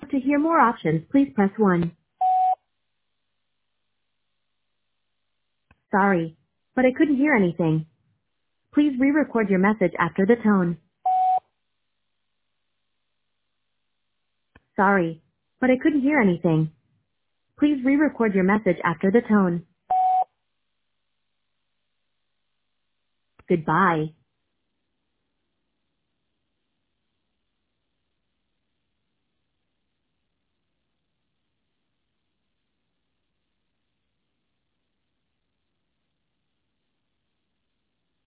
To hear more options, please press 1. Sorry, but I couldn't hear anything. Please re-record your message after the tone. Sorry, but I couldn't hear anything. Please re-record your message after the tone. Goodbye.